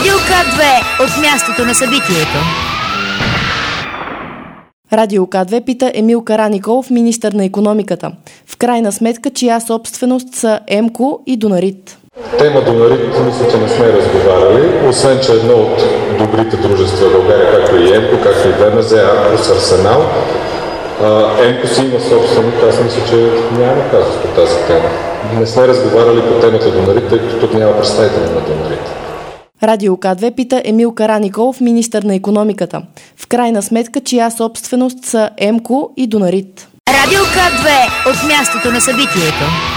Радио К2 от мястото на събитието. Радио К2 пита Емил Караниколов, министър на икономиката. В крайна сметка, чия собственост са Емко и Донарит? Тема Донарит, мисля, че не сме разговаряли, освен че едно от добрите дружества в България, както и Емко, както и ВМЗ, Аркос, Арсенал. Емко си има собственост, аз мисля, че няма казус по тази тема. Не сме разговаряли по темата Донарит, тъй като тук няма представители на Донарит. Радио К2 пита Емил Караниколов, министър на икономиката. В крайна сметка, чия собственост са Емко и Донарит? Радио К2 от мястото на събитието.